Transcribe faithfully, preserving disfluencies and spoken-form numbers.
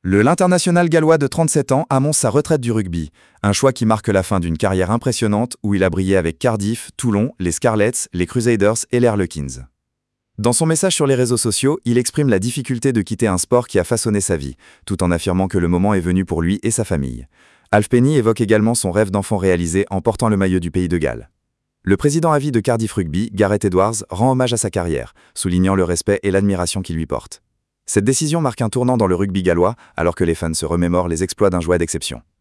Le l'international gallois de trente-sept ans annonce sa retraite du rugby, un choix qui marque la fin d'une carrière impressionnante où il a brillé avec Cardiff, Toulon, les Scarlets, les Crusaders et les Harlequins. Dans son message sur les réseaux sociaux, il exprime la difficulté de quitter un sport qui a façonné sa vie, tout en affirmant que le moment est venu pour lui et sa famille. Alf Penny évoque également son rêve d'enfant réalisé en portant le maillot du pays de Galles. Le président à vie de Cardiff Rugby, Gareth Edwards, rend hommage à sa carrière, soulignant le respect et l'admiration qu'il lui porte. Cette décision marque un tournant dans le rugby gallois, alors que les fans se remémorent les exploits d'un joueur d'exception.